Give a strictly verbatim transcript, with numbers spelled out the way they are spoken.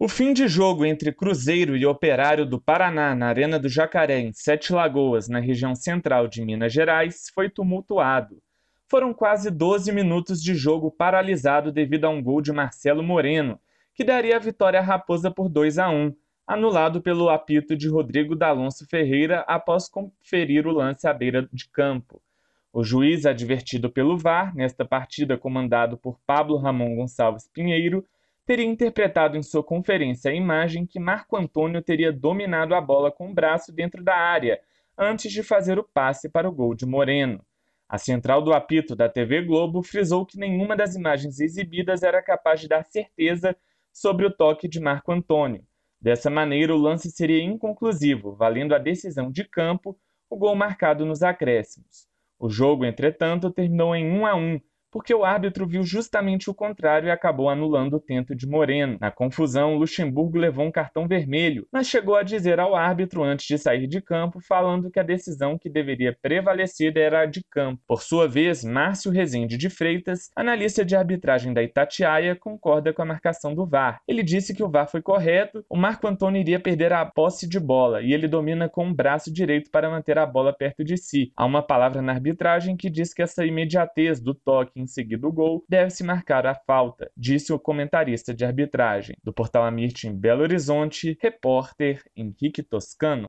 O fim de jogo entre Cruzeiro e Operário do Paraná na Arena do Jacaré, em Sete Lagoas, na região central de Minas Gerais, foi tumultuado. Foram quase doze minutos de jogo paralisado devido a um gol de Marcelo Moreno, que daria a vitória à Raposa por dois a um, anulado pelo apito de Rodrigo D'Alonso Ferreira após conferir o lance à beira de campo. O juiz, advertido pelo V A R, nesta partida comandado por Pablo Ramon Gonçalves Pinheiro, teria interpretado em sua conferência a imagem que Marco Antônio teria dominado a bola com o braço dentro da área, antes de fazer o passe para o gol de Moreno. A central do apito da T V Globo frisou que nenhuma das imagens exibidas era capaz de dar certeza sobre o toque de Marco Antônio. Dessa maneira, o lance seria inconclusivo, valendo a decisão de campo, o gol marcado nos acréscimos. O jogo, entretanto, terminou em um a um, porque o árbitro viu justamente o contrário e acabou anulando o tento de Moreno. Na confusão, Luxemburgo levou um cartão vermelho, mas chegou a dizer ao árbitro antes de sair de campo, falando que a decisão que deveria prevalecer era a de campo. Por sua vez, Márcio Rezende de Freitas, analista de arbitragem da Itatiaia, concorda com a marcação do V A R. Ele disse que o V A R foi correto, o Marco Antônio iria perder a posse de bola e ele domina com o braço direito para manter a bola perto de si. Há uma palavra na arbitragem que diz que essa imediatez do toque em seguida o gol, deve-se marcar a falta, disse o comentarista de arbitragem. Do Portal Amirte em Belo Horizonte, repórter Henrique Toscano.